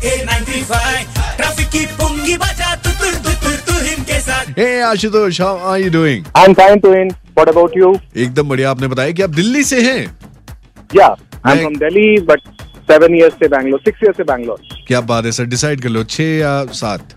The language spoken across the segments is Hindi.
KA95 ट्रैफिक की पुंगी बजा तू इनके साथ। Hey Ashutosh, how are you doing? I'm fine, Twin. What about you? एकदम बढ़िया। आपने बताया कि आप दिल्ली से हैं। Yeah, I'm from Delhi, but 7 years से Bangalore, 6 years से Bangalore. क्या बात है सर, डिसाइड कर लो 6 या 7?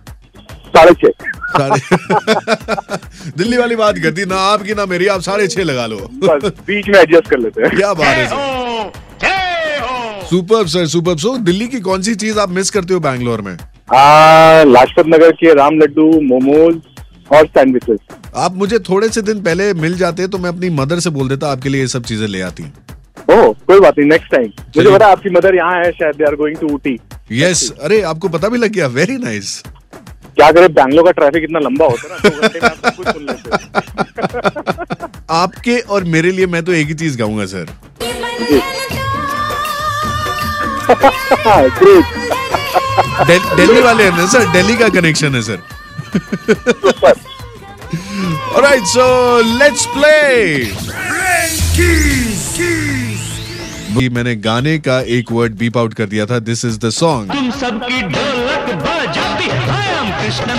6.5। दिल्ली वाली बात करती ना आपकी ना मेरी, आप 6.5 लगा लो। बस बीच में एडजस्ट कर लेते हैं। क्या बात है sir, superb sir, superb. So Delhi की कौन सी चीज आप मिस करते हो बैंगलोर में? लाजपत नगर के राम लड्डू, मोमोज और सैंडविचेस। आप मुझे थोड़े से दिन पहले मिल जाते तो मैं अपनी मदर से बोल देता आपके लिए ये सब चीजें ले आती। ओह कोई बात नहीं, नेक्स्ट टाइम। मुझे पता आपकी मदर यहाँ है शायद, they are going to Ooty. Yes, अरे आपको पता भी लग गया, वेरी नाइस। क्या करे, बैंगलोर का ट्रैफिक इतना लंबा होता है ना, 2 घंटे में आप सब कुछ सुन लेते। आपके और मेरे लिए मैं तो एक ही चीज गाऊंगा सर। दिल्ली वाले हैं ना सर, दिल्ली का कनेक्शन है sir. Alright, so let's play. मैंने गाने का एक वर्ड बीप आउट कर दिया था। This is the song. तुम सबकी ढोलक बजाती आई एम कृष्णन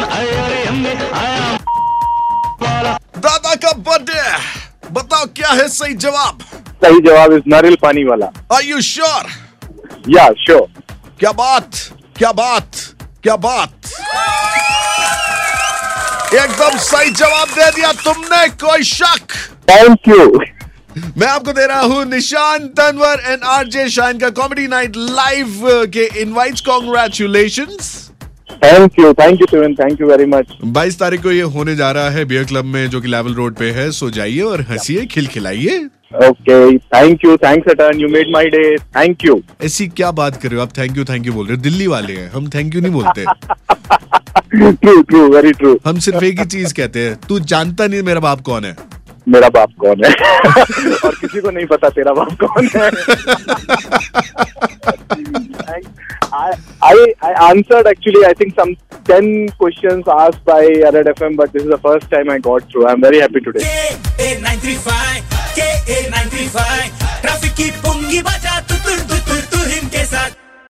दादा का बर्थडे, बताओ क्या है सही जवाब? सही जवाब इज नारियल पानी वाला। Are you sure? Yeah sure. क्या बात, क्या बात, क्या बात, एकदम सही जवाब दे दिया तुमने, कोई शक? Thank you. मैं आपको दे रहा हूं Nishant Tanwar and RJ Shine का कॉमेडी नाइट लाइव के invites. Congratulations. Thank you twin, thank you very much. 22 तारीख को ये होने जा रहा है बियर क्लब में, जो कि लेवल रोड पे है। सो जाइए और हंसिए, खिलखिलाइए। Okay, thank you, thanks a ton, you made my day, thank you. ऐसी क्या बात कर रहे हो आप, थैंक यू बोल रहे हो? दिल्ली वाले हैं हम, थैंक यू नहीं बोलते। True true, very true. हम सिर्फ एक ही चीज कहते हैं, तू जानता नहीं मेरा बाप कौन है। मेरा बाप कौन है? और किसी को नहीं पता तेरा बाप कौन है। I answered actually I think some 10 questions asked by Red FM, but this is the first time I got through. I'm very happy today. KA95 traffic की पुंगी बजा तू